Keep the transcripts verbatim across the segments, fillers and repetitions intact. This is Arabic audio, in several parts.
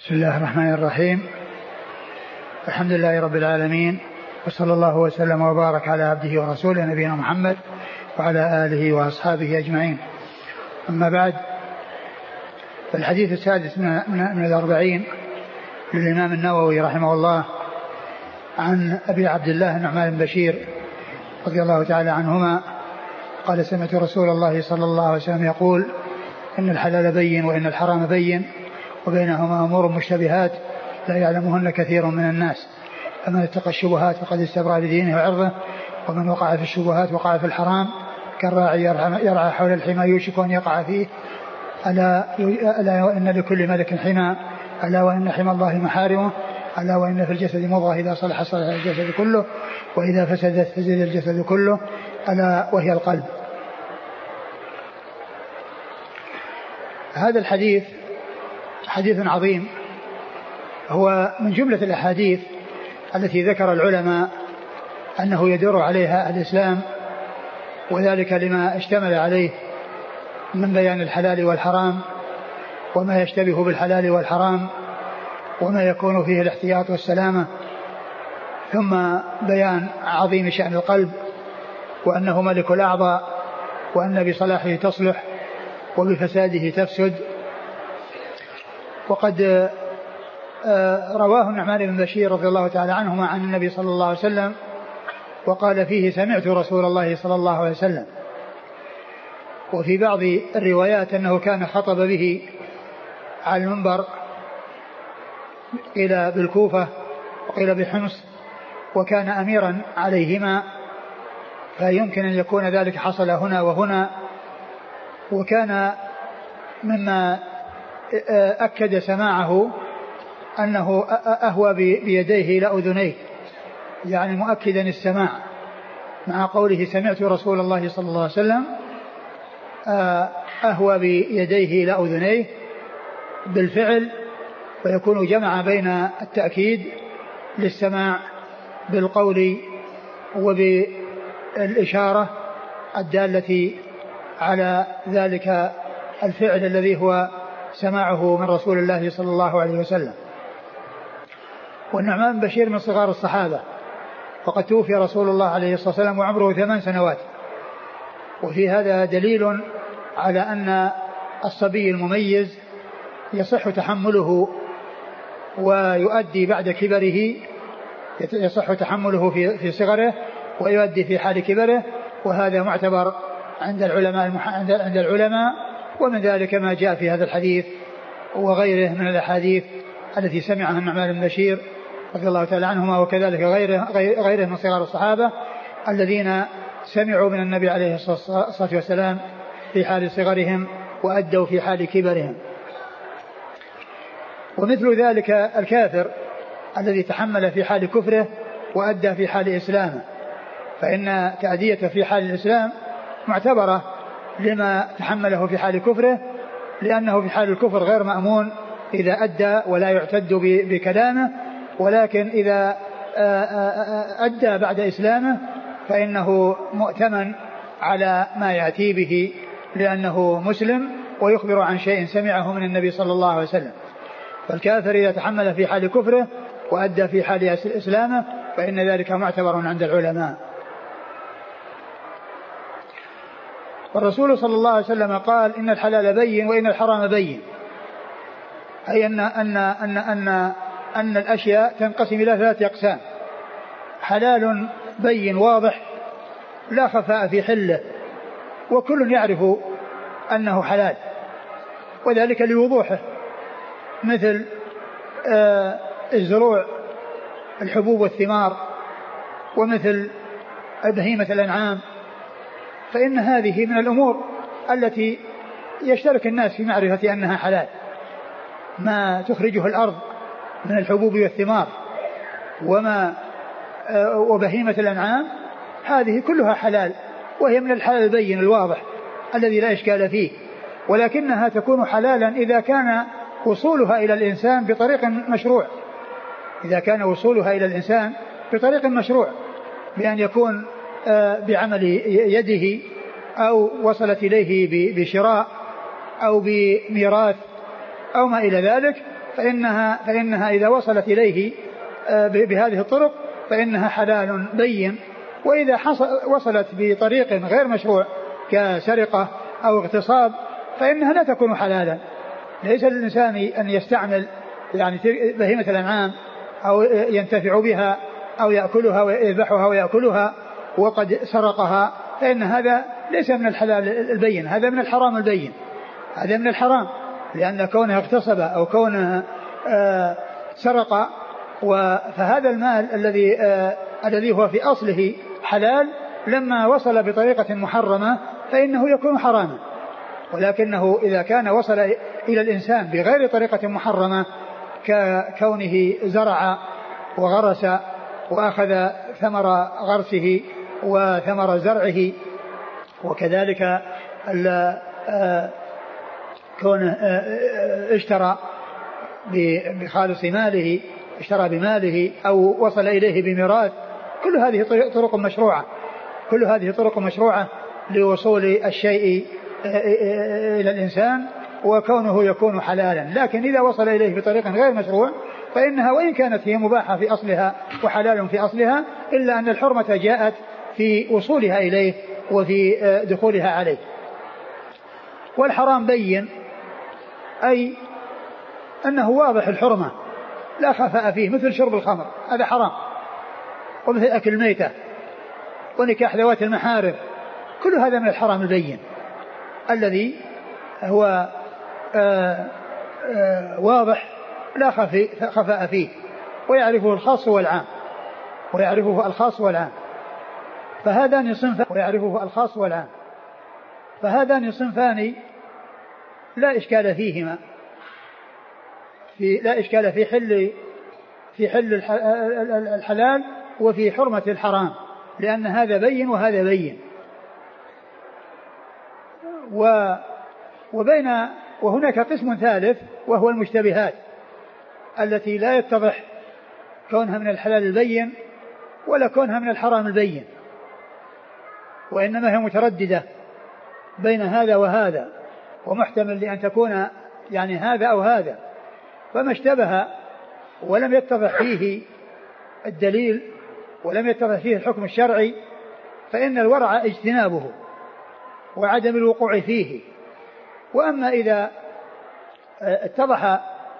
بسم الله الرحمن الرحيم. الحمد لله رب العالمين، وصلى الله وسلم وبارك على عبده ورسوله نبينا محمد وعلى آله وأصحابه أجمعين. أما بعد، فالحديث السادس من الأربعين للإمام النووي رحمه الله عن أبي عبد الله النعمان بن بشير رضي الله تعالى عنهما قال: سمعت رسول الله صلى الله عليه وسلم يقول: إن الحلال بين وإن الحرام بين وبينهما أمور مشتبهات لا يعلمهن كثير من الناس، فمن اتقى الشبهات فقد استبرأ لدينه وعرضه، ومن وقع في الشبهات وقع في الحرام كالراعي يرعى حول الحمى يوشك أن يقع فيه. ألا, ألا وإن لكل ملك حمى، ألا وإن حمى الله محارمه، ألا وإن في الجسد مضغة إذا صلح صلح الجسد كله وإذا فسدت فسد الجسد كله، ألا وهي القلب. هذا الحديث حديث عظيم، هو من جملة الأحاديث التي ذكر العلماء أنه يدور عليها الإسلام، وذلك لما اشتمل عليه من بيان الحلال والحرام وما يشتبه بالحلال والحرام وما يكون فيه الاحتياط والسلامة، ثم بيان عظيم شأن القلب وأنه ملك الأعضاء، وأن بصلاحه تصلح وبفساده تفسد. وقد رواه النعمان بن بشير رضي الله تعالى عنهما عن النبي صلى الله عليه وسلم وقال فيه: سمعت رسول الله صلى الله عليه وسلم. وفي بعض الروايات أنه كان خطب به على المنبر، قيل بالكوفة وقيل بحمص، وكان أميرا عليهما، فيمكن أن يكون ذلك حصل هنا وهنا. وكان مما أكد سماعه أنه أهوى بيديه إلى أذنيه، يعني مؤكدا السماع، مع قوله سمعت رسول الله صلى الله عليه وسلم، أهوى بيديه إلى أذنيه بالفعل، ويكون جمع بين التأكيد للسماع بالقول وبالإشارة الدالة على ذلك الفعل الذي هو سماعه من رسول الله صلى الله عليه وسلم. والنعمان بن بشير من صغار الصحابة، وقد توفي رسول الله عليه الصلاة والسلام وعمره ثمان سنوات، وفي هذا دليل على أن الصبي المميز يصح تحمله ويؤدي بعد كبره، يصح تحمله في صغره ويؤدي في حال كبره، وهذا معتبر عند العلماء عند العلماء ومن ذلك ما جاء في هذا الحديث وغيره من الأحاديث التي سمعها النعمان بن بشير رضي الله تعالى عنهما، وكذلك غيره, غيره من صغار الصحابة الذين سمعوا من النبي عليه الصلاة والسلام في حال صغرهم وأدوا في حال كبرهم. ومثل ذلك الكافر الذي تحمل في حال كفره وأدى في حال إسلامه، فإن تأديته في حال الإسلام معتبرة لما تحمله في حال كفره، لأنه في حال الكفر غير مأمون إذا أدى ولا يعتد بكلامه، ولكن إذا أدى بعد إسلامه فإنه مؤتمن على ما يأتي به، لأنه مسلم ويخبر عن شيء سمعه من النبي صلى الله عليه وسلم. فالكافر إذا تحمل في حال كفره وأدى في حال إسلامه فإن ذلك معتبر عند العلماء. والرسول صلى الله عليه وسلم قال: إن الحلال بين وإن الحرام بين، أي أن, أن, أن, أن, أن الأشياء تنقسم إلى ثلاثة أقسام: حلال بين واضح لا خفاء في حله وكل يعرف أنه حلال، وذلك لوضوحه، مثل آه الزروع الحبوب والثمار، ومثل بهيمة الأنعام، فإن هذه من الأمور التي يشترك الناس في معرفة أنها حلال. ما تخرجه الأرض من الحبوب والثمار وما وبهيمة الأنعام هذه كلها حلال، وهي من الحلال البين الواضح الذي لا إشكال فيه، ولكنها تكون حلالا إذا كان وصولها إلى الإنسان بطريق مشروع، إذا كان وصولها إلى الإنسان بطريق مشروع، بأن يكون بعمل يده أو وصلت إليه بشراء أو بميراث أو ما إلى ذلك، فإنها, فإنها إذا وصلت إليه بهذه الطرق فإنها حلال بين. وإذا وصلت بطريق غير مشروع كسرقة أو اغتصاب فإنها لا تكون حلالا. ليس للإنسان أن يستعمل يعني بهيمة الأنعام أو ينتفع بها أو يأكلها ويذبحها ويأكلها وقد سرقها، فإن هذا ليس من الحلال البين، هذا من الحرام البين، هذا من الحرام، لأن كونه اغتصب أو كونه آه سرق، فهذا المال الذي آه الذي هو في أصله حلال لما وصل بطريقة محرمة فإنه يكون حراما. ولكنه إذا كان وصل إلى الإنسان بغير طريقة محرمة ككونه زرع وغرس وأخذ ثمر غرسه وثمر زرعه، وكذلك كونه اشترى بخالص ماله، اشترى بماله أو وصل إليه بميراث، كل هذه طرق مشروعة، كل هذه طرق مشروعة لوصول الشيء إلى الإنسان وكونه يكون حلالا. لكن إذا وصل إليه بطريق غير مشروع فإنها وإن كانت هي مباحة في أصلها وحلال في أصلها إلا أن الحرمة جاءت في وصولها إليه وفي دخولها عليه. والحرام بين أي أنه واضح الحرمة لا خفاء فيه، مثل شرب الخمر هذا حرام، ومثل أكل الميتة ونكاح ذوات المحارم، كل هذا من الحرام البين الذي هو آآ آآ واضح لا خفاء فيه، ويعرفه الخاص والعام، ويعرفه الخاص والعام فهذان صنفان ويعرفه الخاص والعام فهذان صنفان لا إشكال فيهما، في لا إشكال في حل في حل الحلال وفي حرمة الحرام، لأن هذا بين وهذا بين. و وبين وهناك قسم ثالث وهو المشتبهات التي لا يتضح كونها من الحلال البين ولا كونها من الحرام البين، وإنما هي مترددة بين هذا وهذا، ومحتمل لأن تكون يعني هذا أو هذا. فما اشتبه ولم يتضح فيه الدليل ولم يتضح فيه الحكم الشرعي فإن الورع اجتنابه وعدم الوقوع فيه. وأما إذا اتضح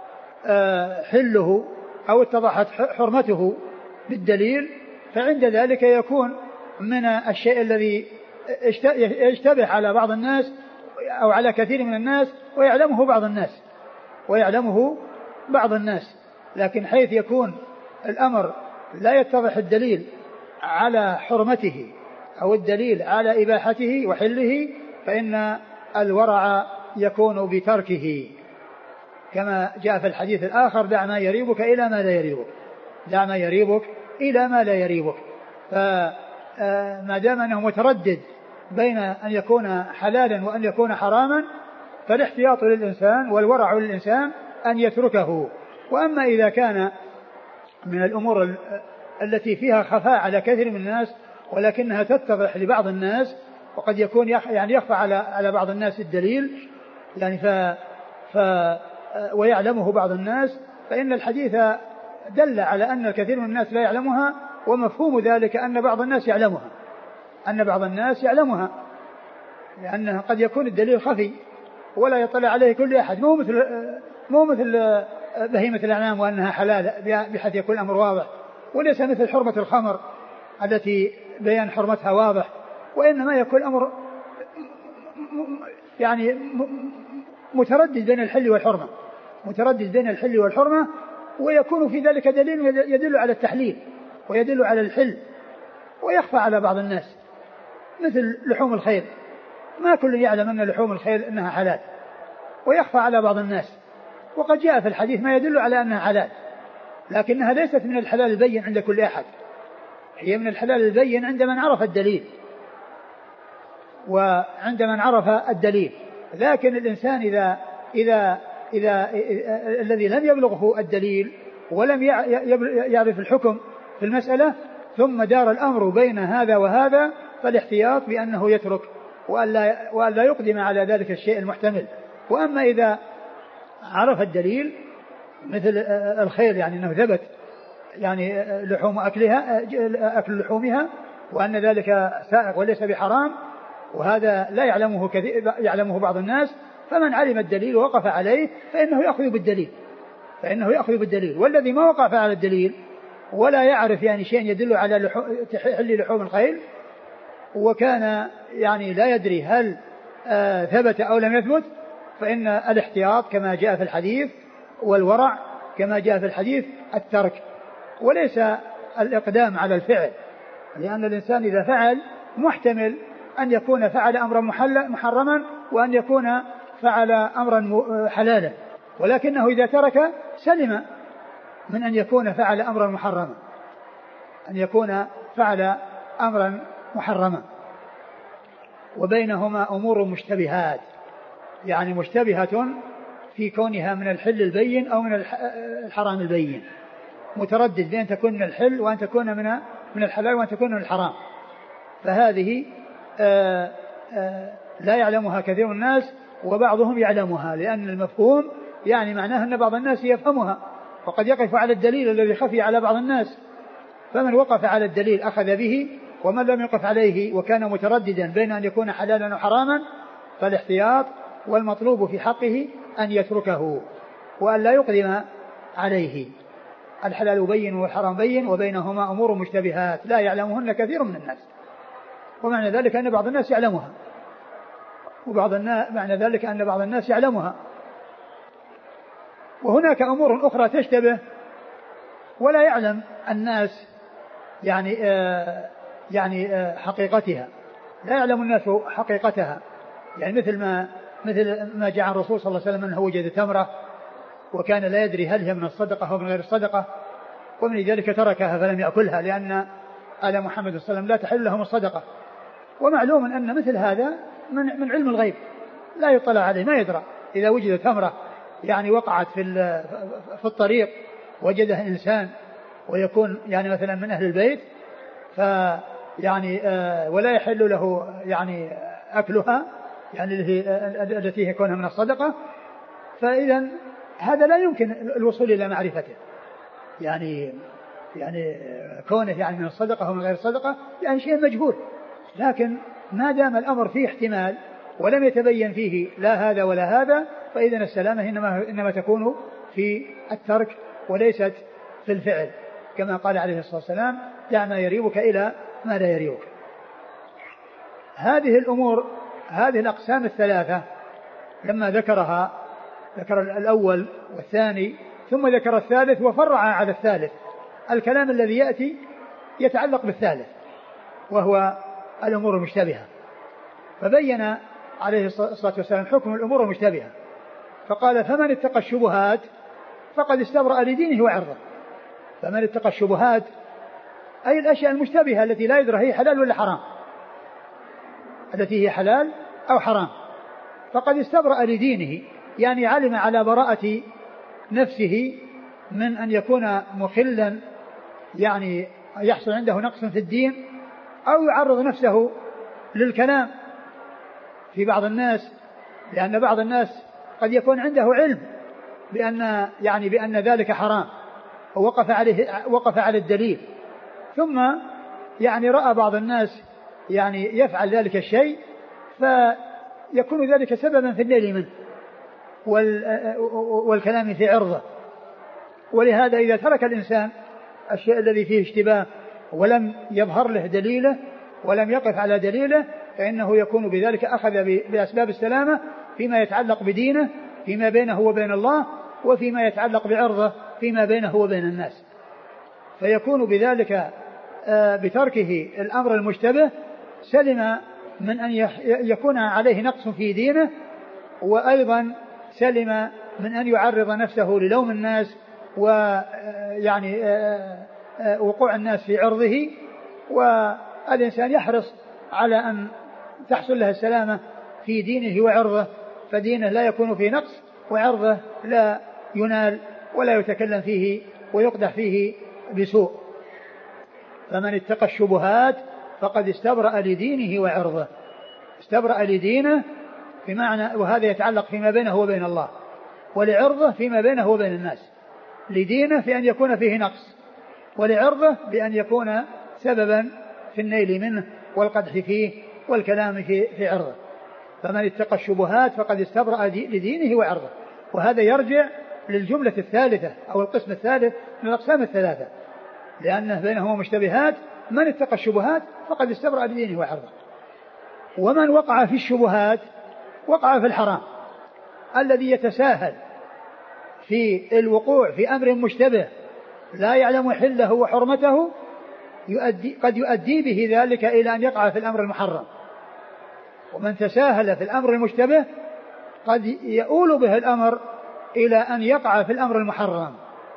حله أو اتضحت حرمته بالدليل فعند ذلك يكون من الشيء الذي يشتبه على بعض الناس أو على كثير من الناس ويعلمه بعض الناس ويعلمه بعض الناس لكن حيث يكون الأمر لا يتضح الدليل على حرمته أو الدليل على إباحته وحله فإن الورع يكون بتركه، كما جاء في الحديث الآخر: دع ما يريبك إلى ما لا يريبك، دع ما يريبك إلى ما لا يريبك. فما دام أنه متردد بين أن يكون حلالا وأن يكون حراما فالاحتياط للإنسان والورع للإنسان أن يتركه. وأما إذا كان من الأمور التي فيها خفاء على كثير من الناس ولكنها تتضح لبعض الناس، وقد يكون يعني يخفى على على بعض الناس الدليل يعني ف, ف ويعلمه بعض الناس، فإن الحديث دل على أن الكثير من الناس لا يعلمها، ومفهوم ذلك أن بعض الناس يعلمها أن بعض الناس يعلمها لأنه قد يكون الدليل خفي ولا يطلع عليه كل أحد، مو مثل مو مثل بهيمة الأنعام وأنها حلال بحيث يكون الأمر واضح، وليس مثل حرمة الخمر التي بيان حرمتها واضح، وإنما يكون الأمر يعني متردد بين الحل والحرمة، متردد بين الحل والحرمة، ويكون في ذلك دليل يدل على التحليل ويدل على الحل، ويخفى على بعض الناس مثل لحوم الخيل، ما كل يعلم أن لحوم الخيل أنها حلال، ويخفى على بعض الناس، وقد جاء في الحديث ما يدل على أنها حلال، لكنها ليست من الحلال البين عند كل أحد، هي من الحلال البين عند من عرف الدليل وعند من عرف الدليل. لكن الإنسان إذا إذا إذا الذي لم يبلغه الدليل ولم يعرف الحكم في المسألة ثم دار الأمر بين هذا وهذا فالاحتياط بأنه يترك وألا, وألا يقدم على ذلك الشيء المحتمل. وأما إذا عرف الدليل مثل الخيل يعني أنه ثبت يعني لحوم أكلها أكل لحومها وأن ذلك سائغ وليس بحرام، وهذا لا يعلمه كثير يعلمه بعض الناس، فمن علم الدليل ووقف عليه فإنه يأخذ بالدليل فإنه يأخذ بالدليل والذي ما وقف على الدليل ولا يعرف يعني شيء يدل على تحل لحوم الخيل وكان يعني لا يدري هل آه ثبت أو لم يثبت، فإن الاحتياط كما جاء في الحديث والورع كما جاء في الحديث الترك وليس الإقدام على الفعل، لأن الإنسان إذا فعل محتمل أن يكون فعل أمرا محرما وأن يكون فعل أمرا حلالا، ولكنه إذا ترك سلم من أن يكون فعل أمرا محرما أن يكون فعل أمرا محرما وبينهما أمور مشتبهات، يعني مشتبهة في كونها من الحل البين أو من الحرام البين، متردد بأن تكون من الحل وأن تكون من من الحلال وأن تكون من الحرام، فهذه آآ آآ لا يعلمها كثير من الناس وبعضهم يعلمها، لأن المفهوم يعني معناه أن بعض الناس يفهمها وقد يقف على الدليل الذي خفي على بعض الناس، فمن وقف على الدليل أخذ به، ومن لم يقف عليه وكان مترددا بين أن يكون حلالا وحراما فالاحتياط والمطلوب في حقه أن يتركه وأن لا يقدم عليه. الحلال بين والحرام بين وبينهما أمور مشتبهات لا يعلمهن كثير من الناس، ومعنى ذلك أن بعض الناس يعلمها وبعض الناس معنى ذلك أن بعض الناس يعلمها. وهناك أمور أخرى تشتبه ولا يعلم الناس يعني آه يعني آه حقيقتها، لا يعلم الناس حقيقتها، يعني مثل ما مثل ما جاء عن الرسول صلى الله عليه وسلم أنه وجد تمرة وكان لا يدري هل هي من الصدقة أو من غير الصدقة، ومن ذلك تركها فلم يأكلها لأن آل محمد صلى الله عليه وسلم لا تحل لهم الصدقة. ومعلوم أن مثل هذا من من علم الغيب لا يطلع عليه، ما يدرى إذا وجد تمرة يعني وقعت في في الطريق وجدها إنسان ويكون يعني مثلا من أهل البيت فيعني آه ولا يحل له يعني أكلها يعني التي هي كونها من الصدقة، فإذا هذا لا يمكن الوصول إلى معرفته، يعني يعني كونه يعني من الصدقة أو من غير الصدقة يعني شيء مجهول، لكن ما دام الأمر فيه احتمال ولم يتبين فيه لا هذا ولا هذا فإذا السلامة إنما, إنما تكون في الترك وليست في الفعل، كما قال عليه الصلاة والسلام دع ما يريبك إلى ما لا يريبك. هذه الأمور هذه الأقسام الثلاثة لما ذكرها ذكر الأول والثاني ثم ذكر الثالث وفرع على الثالث، الكلام الذي يأتي يتعلق بالثالث وهو الأمور المشتبهة، فبين عليه الصلاة والسلام حكم الأمور المشتبهة فقال فمن اتقى الشبهات فقد استبرأ لدينه وعرضه. فمن اتقى الشبهات أي الأشياء المشتبهة التي لا يدرى هي حلال ولا حرام، التي هي حلال أو حرام، فقد استبرأ لدينه يعني علم على براءة نفسه من أن يكون مخلا يعني يحصل عنده نقص في الدين أو يعرض نفسه للكلام في بعض الناس، لأن بعض الناس قد يكون عنده علم بأن يعني بأن ذلك حرام ووقف عليه وقف على الدليل، ثم يعني رأى بعض الناس يعني يفعل ذلك الشيء فيكون ذلك سببا في النيل منه والكلام في عرضه. ولهذا إذا ترك الإنسان الشيء الذي فيه اشتباه ولم يظهر له دليله ولم يقف على دليله فإنه يكون بذلك أخذ بأسباب السلامة فيما يتعلق بدينه فيما بينه وبين الله وفيما يتعلق بعرضه فيما بينه وبين الناس، فيكون بذلك بتركه الأمر المشتبه سلم من أن يكون عليه نقص في دينه، وأيضا سلم من أن يعرض نفسه للوم الناس ويعني وقوع الناس في عرضه. والإنسان يحرص على أن تحصل له السلامة في دينه وعرضه، فدينه لا يكون فيه نقص وعرضه لا ينال ولا يتكلم فيه ويقدح فيه بسوء. فمن اتقى الشبهات فقد استبرأ لدينه وعرضه، استبرأ لدينه بمعنى وهذا يتعلق فيما بينه وبين الله، ولعرضه فيما بينه وبين الناس، لدينه في أن يكون فيه نقص، ولعرضه بأن يكون سببا في النيل منه والقدح فيه والكلام في, في عرضه. فمن اتقى الشبهات فقد استبرأ لدينه وعرضه. وهذا يرجع للجملة الثالثة أو القسم الثالث من الأقسام الثلاثة، لأنه بينهما مشتبهات. من اتقى الشبهات فقد استبرأ لدينه وعرضه. ومن وقع في الشبهات وقع في الحرام، الذي يتساهل في الوقوع في أمر مشتبه لا يعلم حله وحرمته يؤدي قد يؤدي به ذلك إلى أن يقع في الأمر المحرم. ومن تساهل في الأمر المشتبه قد يؤول به الأمر إلى أن يقع في الأمر المحرم.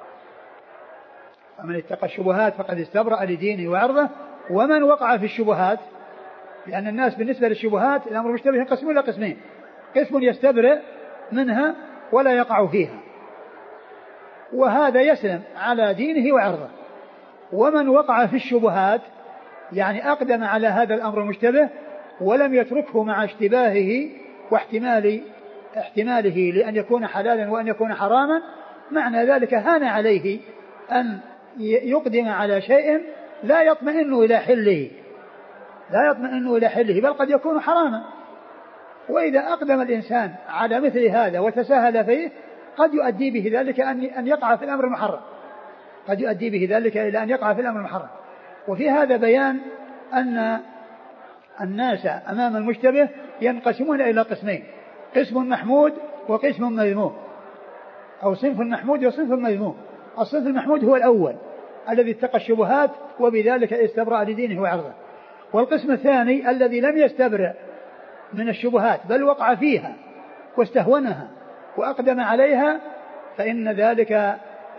فمن اتقى الشبهات فقد استبرأ لدينه وعرضه. ومن وقع في الشبهات، لأن الناس بالنسبة للشبهات الأمر المشتبه ينقسم إلى قسمين: قسم يستبرئ منها ولا يقع فيها، وهذا يسلم على دينه وعرضه. ومن وقع في الشبهات يعني أقدم على هذا الأمر المشتبه ولم يتركه مع اشتباهه واحتمال احتماله لأن يكون حلالا وأن يكون حراما، معنى ذلك هان عليه أن يقدم على شيء لا يطمئن إلى حله لا يطمئن إلى حله بل قد يكون حراما. وإذا أقدم الإنسان على مثل هذا وتساهل فيه قد يؤدي به ذلك أن يقع في الأمر المحرم قد يؤدي به ذلك إلى أن يقع في الأمر المحرم. وفي هذا بيان أن الناس أمام المشتبه ينقسمون إلى قسمين: قسم محمود وقسم مذموم، أو صنف محمود وصنف مذموم. الصنف المحمود هو الأول الذي اتقى الشبهات وبذلك استبرأ لدينه وعرضه. والقسم الثاني الذي لم يستبرأ من الشبهات بل وقع فيها واستهونها وأقدم عليها، فإن ذلك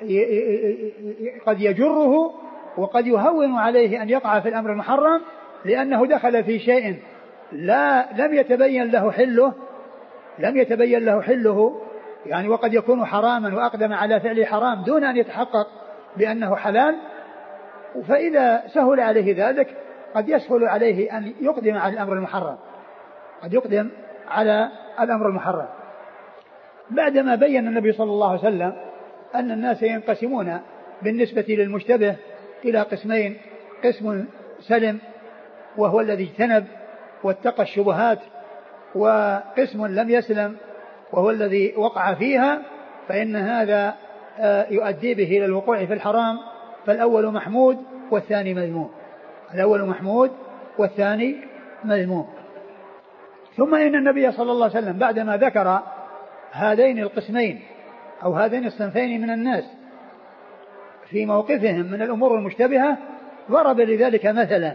قد يجره وقد يهون عليه أن يقع في الأمر المحرم، لأنه دخل في شيء لا لم يتبين له حله لم يتبين له حله يعني وقد يكون حراما وأقدم على فعل حرام دون أن يتحقق بأنه حلال. فإذا سهل عليه ذلك قد يسهل عليه أن يقدم على الأمر المحرم قد يقدم على الأمر المحرم بعدما بين النبي صلى الله عليه وسلم أن الناس ينقسمون بالنسبة للمشتبه إلى قسمين: قسم سلم وهو الذي اجتنب واتقى الشبهات، وقسم لم يسلم وهو الذي وقع فيها، فإن هذا يؤدي به إلى الوقوع في الحرام. فالأول محمود والثاني مذموم الأول محمود والثاني مذموم. ثم إن النبي صلى الله عليه وسلم بعدما ذكر هذين القسمين أو هذين الصنفين من الناس في موقفهم من الأمور المشتبهة ضرب لذلك مثلا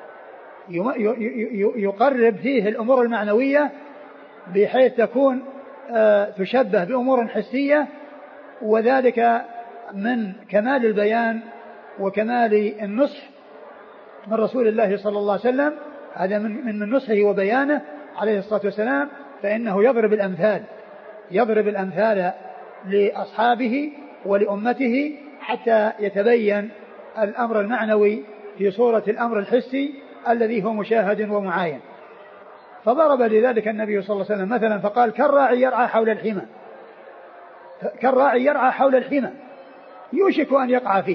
يقرب فيه الأمور المعنوية بحيث تكون تشبه بأمور حسية، وذلك من كمال البيان وكمال النصح من رسول الله صلى الله عليه وسلم. هذا من من نصحه وبيانه عليه الصلاة والسلام، فإنه يضرب الأمثال يضرب الأمثال لأصحابه ولأمته حتى يتبين الأمر المعنوي في صورة الأمر الحسي الذي هو مشاهد ومعاين. فضرب لذلك النبي صلى الله عليه وسلم مثلا فقال: كالراعي يرعى حول الحمى كالراعي يرعى حول الحمى يوشك أن يقع فيه،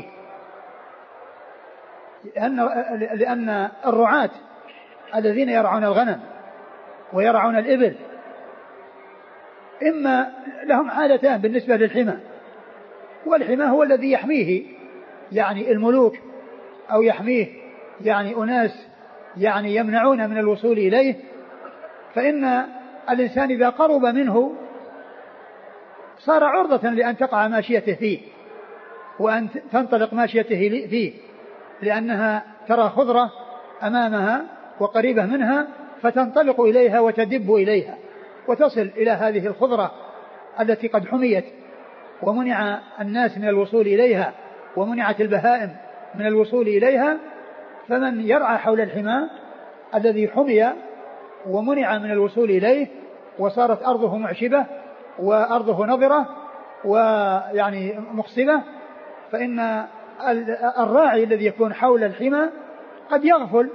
لأن, لأن الرعاة الذين يرعون الغنم ويرعون الإبل إما لهم عادتان بالنسبة للحمى، والحمى هو الذي يحميه يعني الملوك أو يحميه يعني أناس يعني يمنعون من الوصول إليه، فإن الإنسان إذا قرب منه صار عرضة لأن تقع ماشيته فيه وأن تنطلق ماشيته فيه، لأنها ترى خضرة أمامها وقريبة منها فتنطلق إليها وتدب إليها وتصل إلى هذه الخضرة التي قد حميت ومنع الناس من الوصول إليها ومنعت البهائم من الوصول إليها. فمن يرعى حول الحمى الذي حمي ومنع من الوصول إليه وصارت أرضه معشبة وأرضه نضرة ويعني مقصبة، فإن الراعي الذي يكون حول الحمى قد يغفل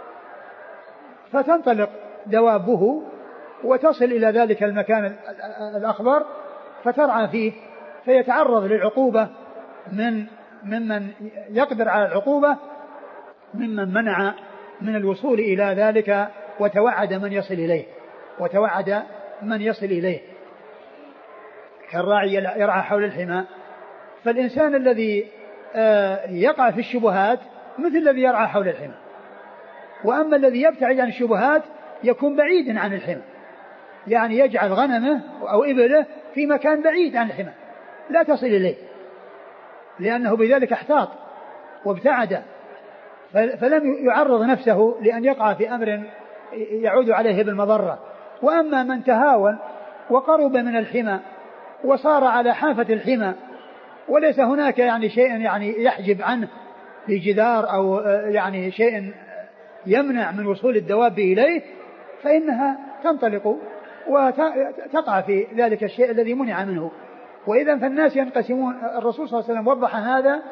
فتنطلق دوابه وتصل إلى ذلك المكان الأخضر فترعى فيه فيتعرض للعقوبة من ممن يقدر على العقوبة ممن منع من الوصول إلى ذلك وتوعد من يصل إليه وتوعد من يصل إليه كالراعي يرعى حول الحمى. فالإنسان الذي يقع في الشبهات مثل الذي يرعى حول الحمى، وأما الذي يبتعد عن الشبهات يكون بعيدا عن الحمى، يعني يجعل غنمه أو إبله في مكان بعيد عن الحمى لا تصل إليه، لأنه بذلك احتاط وابتعد، فلم يعرض نفسه لأن يقع في أمر يعود عليه بالمضرة. وأما من تهاون وقرب من الحمى وصار على حافة الحمى وليس هناك يعني شيء يعني يحجب عنه بجدار أو يعني شيء يمنع من وصول الدواب إليه، فإنها تنطلق وتقع في ذلك الشيء الذي منع منه. وإذا فالناس ينقسمون. الرسول صلى الله عليه وسلم وضح هذا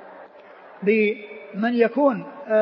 بمن يكون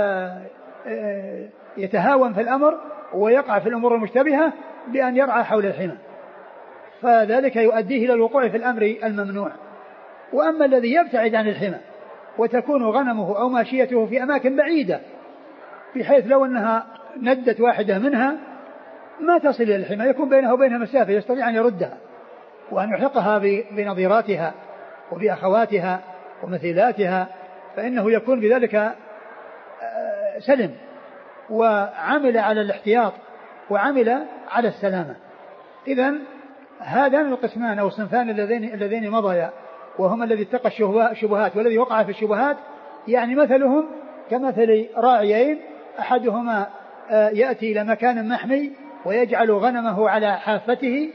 يتهاون في الأمر ويقع في الأمور المشتبهة بأن يرعى حول الحمى، فذلك يؤديه إلى الوقوع في الأمر الممنوع. وأما الذي يبتعد عن الحمى وتكون غنمه أو ماشيته في أماكن بعيدة بحيث لو أنها ندت واحدة منها ما تصل إلى الحمى، يكون بينها وبينها مسافة يستطيع أن يردها وأن يحقها بنظيراتها وبأخواتها ومثيلاتها، فإنه يكون بذلك سلم وعمل على الاحتياط وعمل على السلامة. إذن هذان القسمان أو الصنفان اللذين الذين مضيا وهم الذي اتقى الشبهات والذي وقع في الشبهات، يعني مثلهم كمثل راعيين أحدهما يأتي إلى مكان محمي ويجعل غنمه على حافته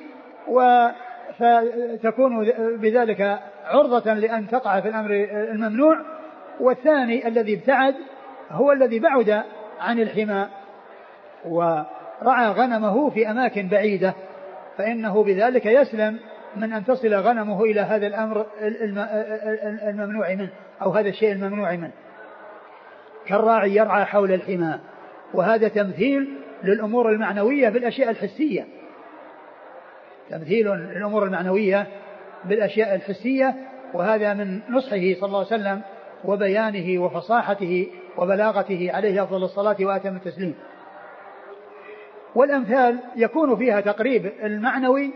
فتكون بذلك عرضة لأن تقع في الأمر الممنوع، والثاني الذي ابتعد هو الذي بعد عن الحمى ورعى غنمه في أماكن بعيدة، فإنه بذلك يسلم من أن تصل غنمه إلى هذا الأمر الممنوع منه أو هذا الشيء الممنوع منه. كالراعي يرعى حول الحمى، وهذا تمثيل للأمور المعنوية بالأشياء الحسية، تمثيل للأمور المعنوية بالأشياء الحسية، وهذا من نصحه صلى الله عليه وسلم وبيانه وفصاحته وبلاغته عليه أفضل الصلاة وأتم التسليم. والأمثال يكون فيها تقريب المعنوي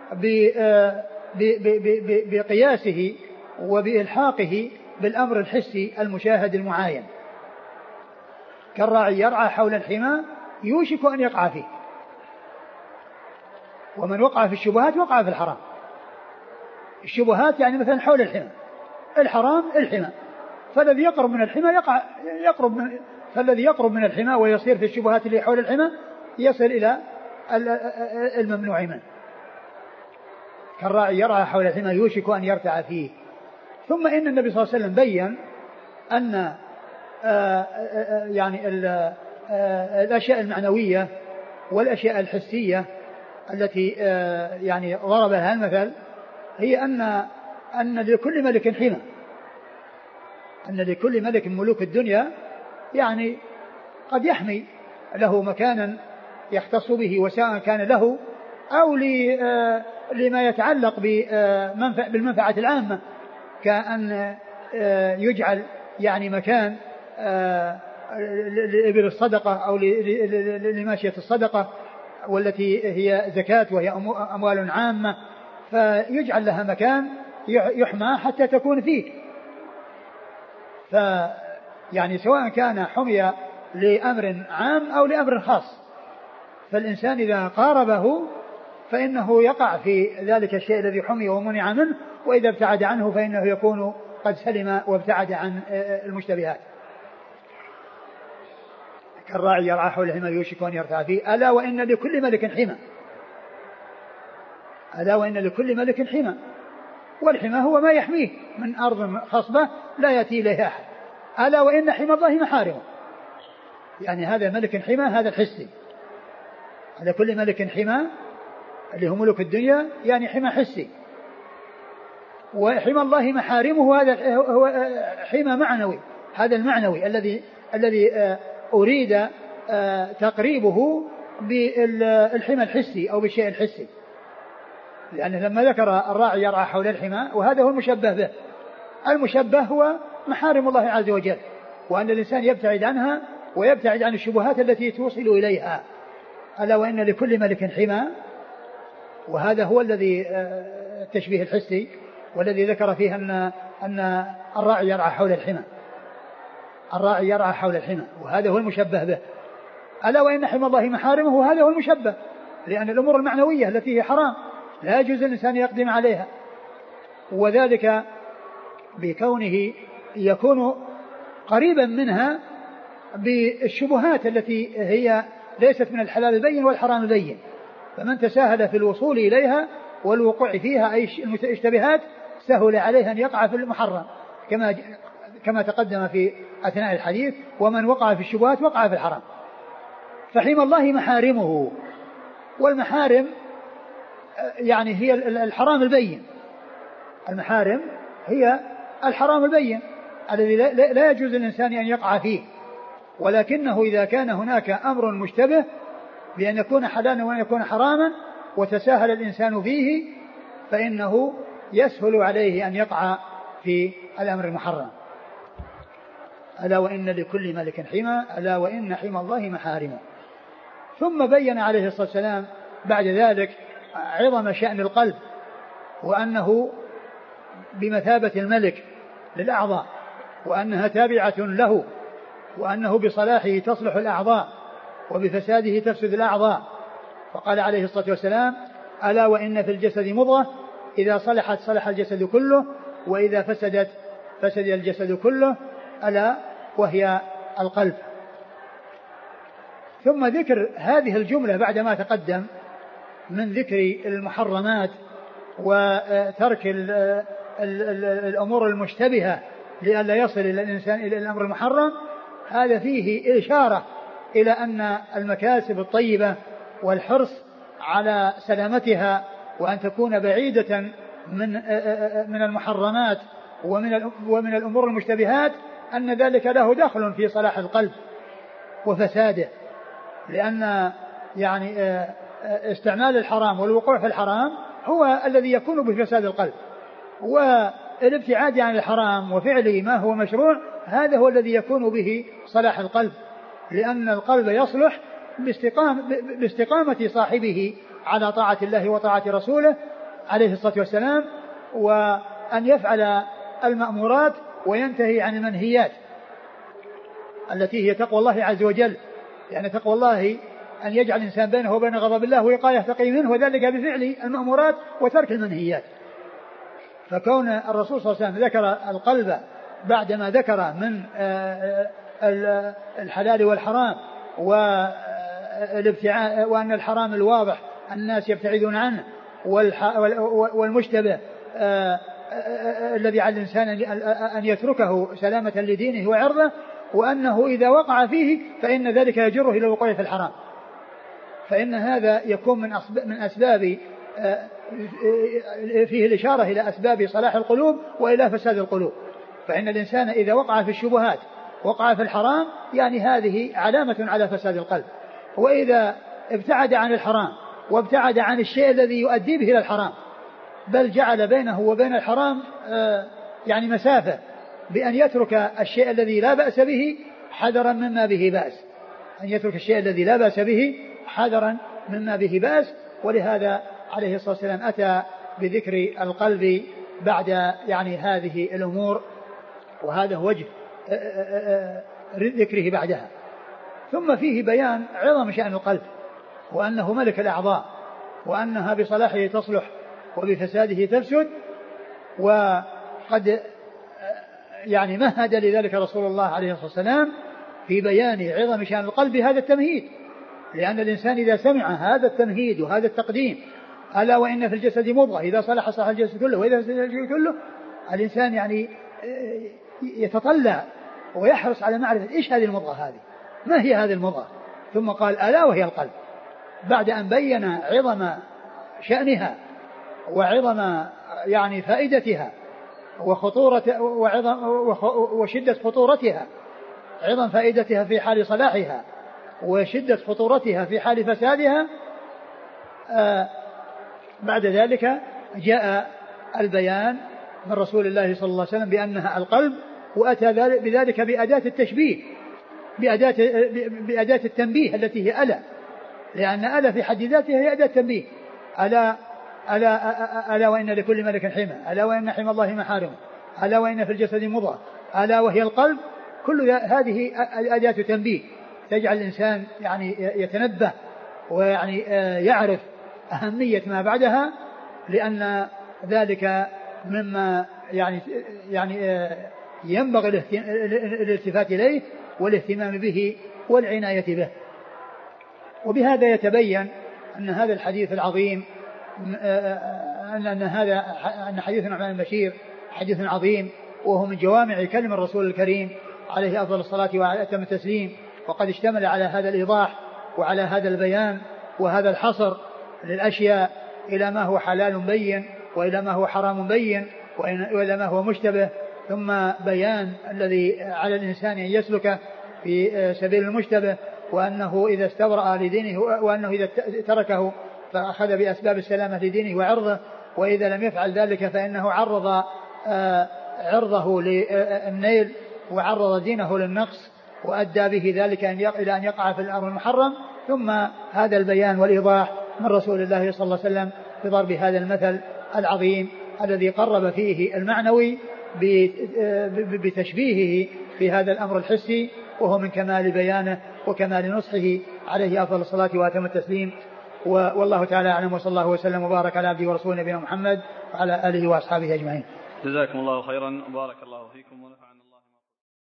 بقياسه وبإلحاقه بالأمر الحسي المشاهد المعاين. كالراعي يرعى حول الحمى يوشك أن يقع فيه، ومن وقع في الشبهات وقع في الحرام. الشبهات يعني مثلا حول الحمى، الحرام الحمى، فالذي يقرب من الحمى يقع يقرب من فالذي يقرب من الحمى ويصير في الشبهات اللي حول الحمى يصل إلى الممنوع منه. كالراعي يرعى حول الحمى يوشك أن يرتع فيه. ثم إن النبي صلى الله عليه وسلم بيّن أن يعني الأشياء المعنوية والأشياء الحسية التي يعني ضرب لها المثل هي أن أن لكل ملك حمى، أن لكل ملك من ملوك الدنيا يعني قد يحمي له مكانا يختص به، وسواء كان له أو لما يتعلق بالمنفعة العامة، كأن يجعل يعني مكان لإبل الصدقة أو لماشية الصدقة والتي هي زكاة وهي أموال عامة، فيجعل لها مكان يحمى حتى تكون فيه. فيعني سواء كان حمي لأمر عام أو لأمر خاص، فالإنسان إذا قاربه فإنه يقع في ذلك الشيء الذي حمي ومنع منه، وإذا ابتعد عنه فإنه يكون قد سلم وابتعد عن المشتبهات. كالراعي يرعى حول الحمى يوشك أن يرتع فيه. ألا وإن لكل ملك حمى، ألا وإن لكل ملك حمى، والحمى هو ما يحميه من أرض خصبة لا يأتي إليها أحد. ألا وإن حمى الله محارمه، يعني هذا ملك حمى هذا الحسي. على كل ملك حمى اللي هو ملك الدنيا يعني حمى حسي، وحمى الله محارمه هذا هو حمى معنوي، هذا المعنوي الذي الذي أريد تقريبه بالحمى الحسي أو بالشيء الحسي. لأنه لما ذكر الراعي يرعى حول الحمى وهذا هو المشبه به، المشبه هو محارم الله عز وجل، وأن الإنسان يبتعد عنها ويبتعد عن الشبهات التي توصل إليها. ألا وإن لكل ملك حمى، وهذا هو الذي التشبيه الحسي والذي ذكر فيه أن أن الراعي يرعى حول الحمى، الراعي يرعى حول الحمى، وهذا هو المشبه به. ألا وإن حمى الله محارمه، وهذا هو المشبه، لأن الأمور المعنوية التي هي حرام لا يجوز الإنسان يقدم عليها، وذلك بكونه يكون قريبا منها بالشبهات التي هي ليست من الحلال البين والحرام البين. فمن تساهل في الوصول إليها والوقوع فيها أي اشتبهات سهل عليه أن يقع في المحرم، كما كما تقدم في أثناء الحديث: ومن وقع في الشبهات وقع في الحرام. فحمى الله محارمه، والمحارم يعني هي الحرام البين، المحارم هي الحرام البين الذي لا يجوز للإنسان أن يقع فيه، ولكنه إذا كان هناك أمر مشتبه بأن يكون حلالا وأن يكون حراما وتساهل الإنسان فيه فإنه يسهل عليه أن يقع في الأمر المحرم. ألا وإن لكل ملك حمى، ألا وإن حمى الله محارمه. ثم بين عليه الصلاة والسلام بعد ذلك عظم شأن القلب، وأنه بمثابة الملك للأعضاء، وأنها تابعة له، وأنه بصلاحه تصلح الأعضاء وبفساده تفسد الأعضاء. فقال عليه الصلاة والسلام: ألا وإن في الجسد مضغة إذا صلحت صلح الجسد كله، وإذا فسدت فسد الجسد كله، ألا وهي القلب. ثم ذكر هذه الجملة بعد ما تقدم من ذكر المحرمات وترك ال ال ال الأمور المشتبهة لئلا يصل إلى الإنسان إلى الأمر المحرم. هذا فيه إشارة إلى أن المكاسب الطيبة والحرص على سلامتها وأن تكون بعيدة من من المحرمات ومن ومن الأمور المشتبهات، أن ذلك له دخل في صلاح القلب وفساده، لأن يعني استعمال الحرام والوقوع في الحرام هو الذي يكون بفساد القلب، والابتعاد عن الحرام وفعل ما هو مشروع هذا هو الذي يكون به صلاح القلب، لأن القلب يصلح باستقامة, باستقامة صاحبه على طاعة الله وطاعة رسوله عليه الصلاة والسلام، وأن يفعل المأمورات وينتهي عن المنهيات التي هي تقوى الله عز وجل، يعني تقوى الله أن يجعل الإنسان بينه وبين غضب الله وقاية تقي منه، وذلك بفعل المأمورات وترك المنهيات. فكون الرسول صلى الله عليه وسلم ذكر القلب بعدما ذكر من الحلال والحرام والابتعاد، وأن الحرام الواضح الناس يبتعدون عنه، والمشتبه الذي على الإنسان أن يتركه سلامة لدينه وعرضه، وأنه إذا وقع فيه فإن ذلك يجره إلى الوقوع في الحرام، فإن هذا يكون من من أسباب فيه الإشارة إلى أسباب صلاح القلوب وإلى فساد القلوب. فإن الإنسان إذا وقع في الشبهات وقع في الحرام يعني هذه علامة على فساد القلب، وإذا ابتعد عن الحرام وابتعد عن الشيء الذي يؤدي به إلى الحرام بل جعل بينه وبين الحرام يعني مسافة بأن يترك الشيء الذي لا بأس به حذرا مما به بأس، أن يترك الشيء الذي لا بأس به حذرا مما به بأس. ولهذا عليه الصلاة والسلام أتى بذكر القلب بعد يعني هذه الأمور، وهذا هو وجه ذكره بعدها. ثم فيه بيان عظم شأن القلب، وأنه ملك الأعضاء، وأنها بصلاحه تصلح وبفساده تفسد. وقد يعني مهد لذلك رسول الله عليه الصلاة والسلام في بيان عظم شأن القلب هذا التمهيد، لأن الإنسان إذا سمع هذا التمهيد وهذا التقديم: ألا وإن في الجسد مضغة إذا صلح صلح الجسد كله وإذا فسد الجسد كله، الإنسان يعني يتطلع ويحرص على معرفة إيش هذه المضغة، هذه ما هي هذه المضغة. ثم قال: ألا وهي القلب، بعد أن بين عظم شأنها وعظم يعني فائدتها وخطورة وعظم وشدة خطورتها، عظم فائدتها في حال صلاحها وشدة خطورتها في حال فسادها. آه بعد ذلك جاء البيان من رسول الله صلى الله عليه وسلم بأنها القلب، وأتى بذلك بأداة التشبيه، بأداة, بأداة التنبيه التي هي ألا، لأن ألا في حد ذاتها هي أداة تنبيه. ألا, ألا, ألا وإن لكل ملك حمى، ألا وإن حمى الله محارمه، ألا وإن في الجسد مضغة، ألا وهي القلب. كل هذه أداة تنبيه تجعل الإنسان يعني يتنبه ويعني يعرف أهمية ما بعدها، لأن ذلك مما يعني يعني ينبغي الالتفات إليه والاهتمام به والعناية به. وبهذا يتبين أن هذا الحديث العظيم أن هذا أن حديث النعمان بن بشير حديث عظيم، وهو من جوامع كلم الرسول الكريم عليه أفضل الصلاة وأتم التسليم، وقد اشتمل على هذا الإيضاح وعلى هذا البيان وهذا الحصر للأشياء إلى ما هو حلال بين وإلى ما هو حرام بين وإلى ما هو مشتبه، ثم بيان الذي على الإنسان أن يسلك في سبيل المشتبه، وأنه إذا استبرأ لدينه، وأنه إذا تركه فأخذ بأسباب السلامة لدينه وعرضه، وإذا لم يفعل ذلك فإنه عرض عرضه للنيل وعرض دينه للنقص، وأدى به ذلك إلى أن يقع في الأمر المحرم. ثم هذا البيان والإيضاح من رسول الله صلى الله عليه وسلم في ضرب هذا المثل العظيم الذي قرب فيه المعنوي بتشبيهه في هذا الأمر الحسي، وهو من كمال بيانه وكمال نصحه عليه أفضل الصلاة وأتم التسليم. والله تعالى أعلم، وصلى الله وسلم وبارك على عبده ورسوله نبينا محمد وعلى آله وأصحابه أجمعين. جزاكم الله خيرا، بارك الله فيكم ونفعنا.